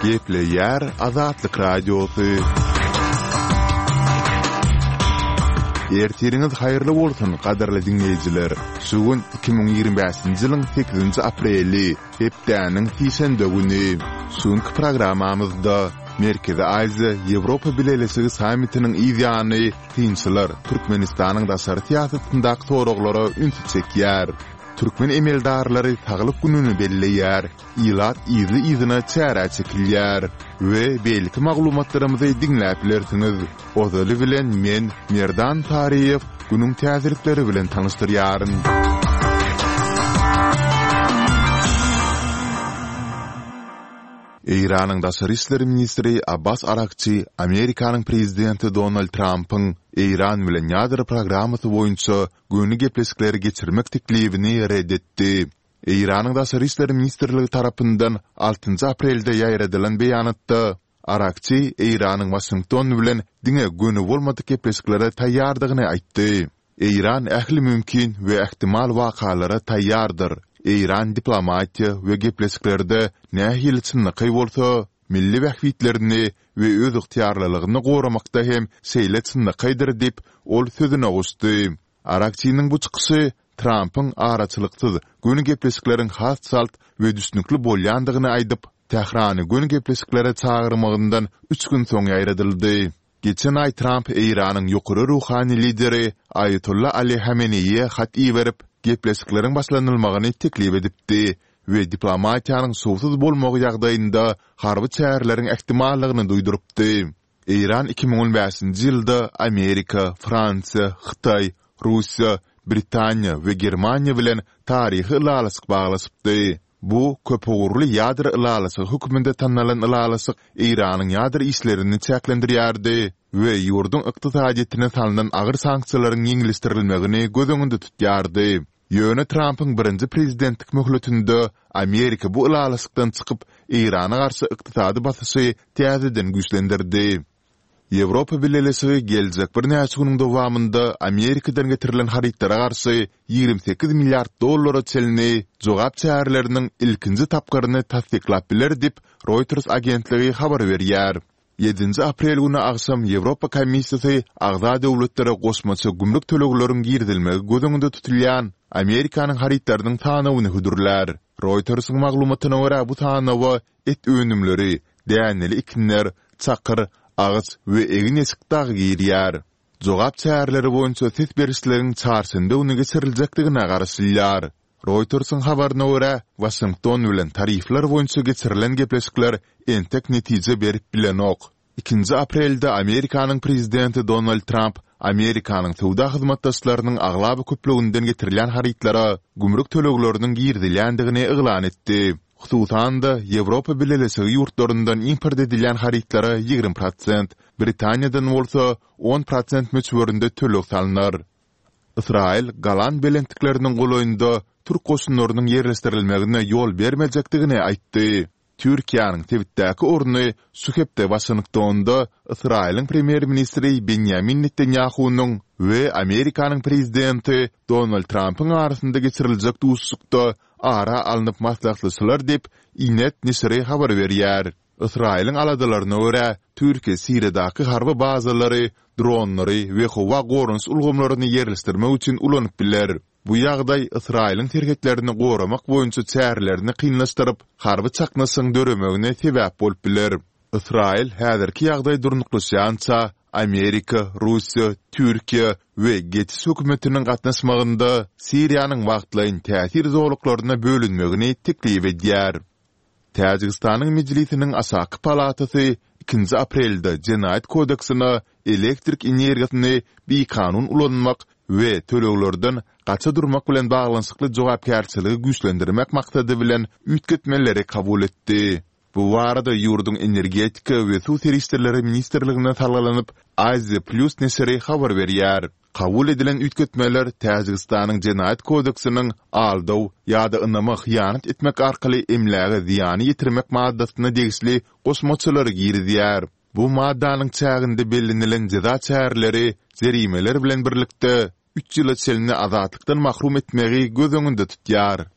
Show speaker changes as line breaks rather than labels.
Geple yer Azatlyk radiosu. Ertiriniz hayırlı bolsun qadarly dinleyijiler. Sugun 2025-nji ýylyň 8-nji apreli, hepdäniň Hisenbe güni. Suňky programamyzda Merkezi Aziýa Ýewropa Birleşigi samitiniň ýygyny tinçiler Türkmenistanyň daşary tiýatyndaky soraglary ünsü çekýär. Türkmen emeldarlary tagylyk gününi belleýär, ýylat ýyzyna çäre çekilýär we belki maglumatlarymyzy dinläp bilersiňiz. Ozaly bilen men Merdan Tariýew günüň täzirlikleri bilen tanyşdyrýaryn. İran'ın Daşary işleri ministri Abbas Arakçy, Amerikanyň prezidenti Donald Trump'yň İran bilen ýadyr programmasy boýunça göni gepleşikleri geçirmek teklifini reddetdi. İran'ın Daşary işleri ministrligi tarapyndan 6 aprelde ýaýradylan beýanatda Arakçy İran'yň Washington bilen diňe göni bolmady gepleşiklere taýýardygyny aýtdy. İran ähli mümkin we ähtimal wakalara taýýardyr. İran diplomatiya we gepleşiklerde nähili çynlyky bolsa, milli wähwitlerini we öz ygtyarlylygyny goramakda hem seýle çynlykydyr dip ol sözüne guşdy. Arakçynyň bu çykyşy Trump'yň araçylyksyz göni gepleşikleriň has salt we düşnükli bolýandygyny aýdyp, Tehrany göni gepleşiklere çağırmagyndan 3 gün soň ýaýradyldy. Geçen ay Trump İran'yň ýokary ruhani lideri Ayatollah Ali Hamenei'ye hat iýerip, gepleşikleriň başlanylmagyny teklip edipdi we diplomatiýanyň sowsuz bolmagy ýagdaýynda harby çärelerin ähtimallygyny duýdurupdy. İran 2015-nji ýylda Amerika, Fransiýa, Hytaý, Russiýa, Britaniýa we Germaniýa bilen taryhy ylalasyk baglasypdy. Bu köpügürli ýadyr ylalasyk hüküminde tanlanan ylalasyk İranyň ýadyr işlerini çäklendirýärdi we ýurdun ykdysadyetine salynan agyr sanksiýalaryň ýeňilişdirilmegini göz öňünde tutýardy. Ýöne Trump'yň birinji prezidentlik möhletinde Amerika bu ılalasykdan çykyp İrana garşy ykdysady basyşy täzeden güýçlendirdi. Ýewropa Birleşigi geljek bir näçe güniň dowamında Amerikadan getirilen haritlara garşy 28 milliard dollara çelini jogap çäherleriniň ilkinji tapgaryny tasdiklap biler dip Reuters agentligi habar berýär. 7 aprel günü akşam Ýewropa Komissiýasy agza döwletlere goşmaça gümrük tölegleriniň girdilmegi göz öňünde tutulýan Amerikanyň haritlarynyň tanawyny hudurlar. Reuters'yň maglumatyna görä bu tanawy et önümleri, däneli ikinler, çakyr, ağaç we egin esikdagy girýär. Jogap çäherleri boýunça ses berişleriň çarsynda uny geçiriljakdygyna garaşylýar. Reuters'yň habaryna görä, Washington bilen tarifler boýunça geçirilen gepleşikler entek netije berip bilenok. 2 aprelde Amerikanyň prezidenti Donald Trump Amerikanyň sowda hyzmatdaşlarynyň aglaby köpleginden getirilen haritlara gümrük tölegleriniň girdilýändigini eglan etdi. Hususan da Ýewropa Birleşigi ýurtlaryndan import edilen haritlara 20%, Britaniýadan bolsa 10% möçberinde töleg salynar. Israil galan belentlikleriniň golaýynda Türk goşunlarynyň ýerleşdirilmegine ýol bermejekdigini aýtdy. Türkiýanyň Twitter'däki orny Suhepde Washingtonda Israiliň premier ministri Benjamin Netanyahu'nyň we Amerikanyň prezidenti Donald Trump'yň arasynda geçiriljek duşlukda ara alınıp maslahatlaşylar dip Inet nesri habar berýär. Israiliň aladalaryna görä Türkiýe Siriýadaky harby bazalary, dronlary we howa gorunç ulgamlaryny ýerleşdirmek üçin ulanyp biler. Bu ýagdaý Israiliň terhetlerini goramak boýunça çärelerini kynlaşdyryp, harby çaknasyň döremegine sebäp bolup biler. Israil häzirki ýagdaý durnuklaşýança Amerika, Russiýa, Türkiýe we geçiş hökümetiniň gatnaşmagynda Siriýanyň wagtlaryň täsir zorluklaryna bölünmegini teklip edýär. Täjikistanyň mejlisiniň asaky palatasy 2 aprelde Jenaýat kodeksine elektrik energiýasyny bir kanun ulanmak we töleglerden gaça durmak bilen baglanyşykly jogapkärçiligi güýçlendirmek maksady bilen üýtgetmeleri kabul etdi. Bu barada ýurdun energetika we suw serişleri ministrligine salgylanyp Aziya Plus nesri habar berýär. Kabul edilen üýtgetmeler Täjikistanyň Jenaýat kodeksiniň aldaw ýa-da ynama hyýanat etmek arkaly emläge ziýany ýetirmek maddasyna degisli goşmaçylary girdýär. Bu maddanyň çäginde bellenilen jeza çäherleri jerimeler bilen birlikde 3 ýyla çelini azatlykdan mahrum etmegi göz öňünde tutýar.